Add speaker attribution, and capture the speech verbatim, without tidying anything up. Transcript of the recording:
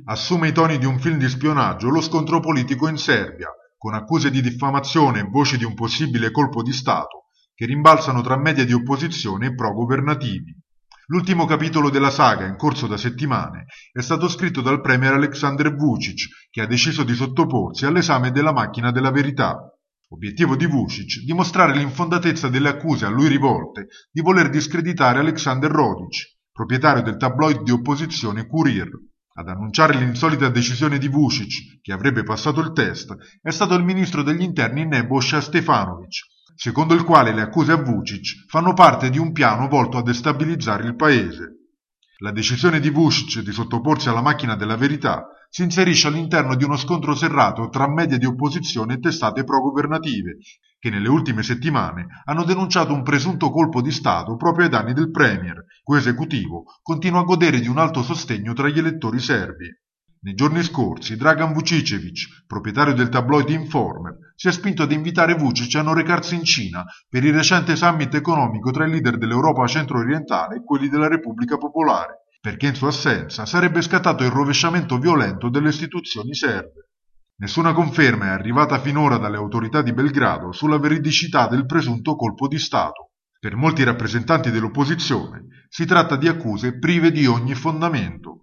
Speaker 1: Assume i toni di un film di spionaggio lo scontro politico in Serbia, con accuse di diffamazione e voci di un possibile colpo di Stato, che rimbalzano tra media di opposizione e pro-governativi. L'ultimo capitolo della saga, in corso da settimane, è stato scritto dal premier Aleksandar Vučić, che ha deciso di sottoporsi all'esame della macchina della verità. Obiettivo di Vučić: dimostrare l'infondatezza delle accuse a lui rivolte di voler discreditare Aleksandar Rodić, proprietario del tabloid di opposizione Kurir. Ad annunciare l'insolita decisione di Vučić, che avrebbe passato il test, è stato il ministro degli interni Nebojša Stefanović, secondo il quale le accuse a Vučić fanno parte di un piano volto a destabilizzare il paese. La decisione di Vučić di sottoporsi alla macchina della verità si inserisce all'interno di uno scontro serrato tra media di opposizione e testate pro-governative, che nelle ultime settimane hanno denunciato un presunto colpo di Stato proprio ai danni del premier, cui esecutivo continua a godere di un alto sostegno tra gli elettori serbi. Nei giorni scorsi Dragan Vučićević, proprietario del tabloid Informer, si è spinto ad invitare Vučić a non recarsi in Cina per il recente summit economico tra i leader dell'Europa centro-orientale e quelli della Repubblica Popolare, perché in sua assenza sarebbe scattato il rovesciamento violento delle istituzioni serbe. Nessuna conferma è arrivata finora dalle autorità di Belgrado sulla veridicità del presunto colpo di Stato. Per molti rappresentanti dell'opposizione si tratta di accuse prive di ogni fondamento.